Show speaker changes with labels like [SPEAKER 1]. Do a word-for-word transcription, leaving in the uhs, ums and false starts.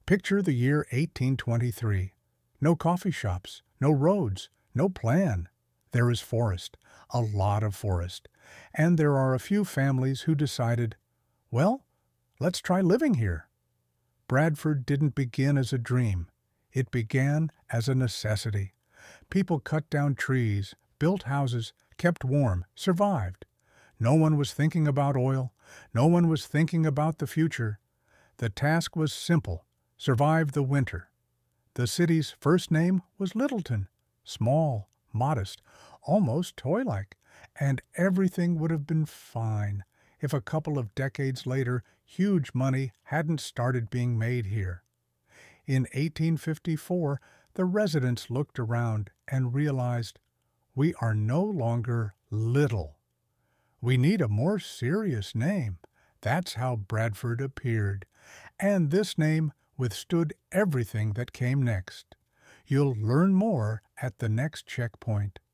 [SPEAKER 1] Picture the year eighteen twenty-three. No coffee shops, no roads, no plan. There is forest, a lot of forest, and there are a few families who decided, well, let's try living here. Bradford didn't begin as a dream. It began as a necessity. People cut down trees, built houses, kept warm, survived. No one was thinking about oil. No one was thinking about the future. The task was simple: survive the winter. The city's first name was Littleton, small, modest, almost toy-like, and everything would have been fine if a couple of decades later huge money hadn't started being made here. In eighteen fifty-four, the residents looked around and realized, we are no longer little. We need a more serious name. That's how Bradford appeared. And this name withstood everything that came next. You'll learn more at the next checkpoint.